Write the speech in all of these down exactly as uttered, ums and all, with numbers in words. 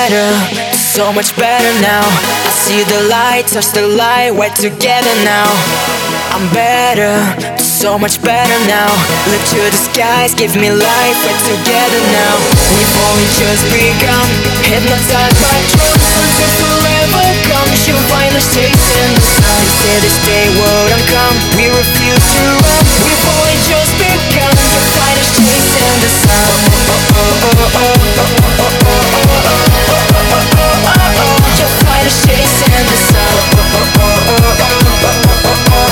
better, so much better now. I see the light, touch the light, we're together now. I'm better, so much better now. Look to the skies, give me life, we're together now. We've only just begun, hypnotized by drugs. Until forever comes, you'll find us chasing the sun. They say this day won't come, we refuse to run. We've only just begun, you'll find us chasing the sun. Oh, oh, oh, oh, oh, oh, oh, oh, oh, oh, oh. You'll find us chasing the sun. Oh, oh, oh, oh, oh, oh, oh, oh, oh.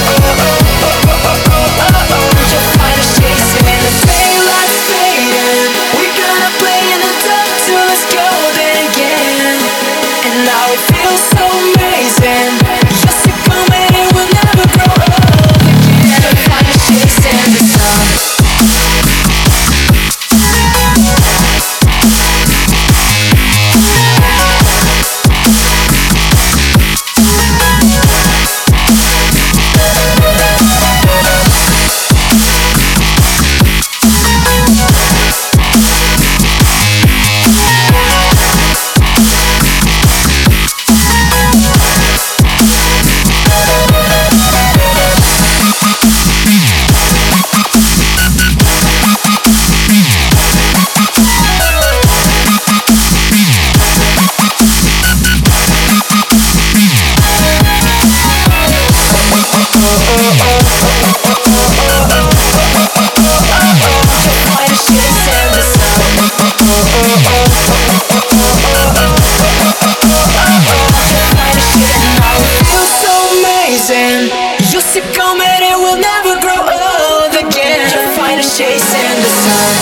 Chasing the sun,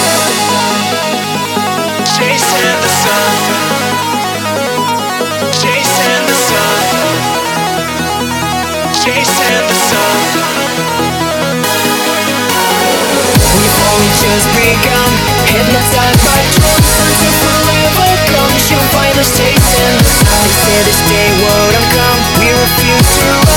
chasing the sun, chasing the sun, chasing the sun. We've only just begun, hypnotized by drugs. Until forever comes, you'll find us chasing the sun. They say this day won't come, we refuse to.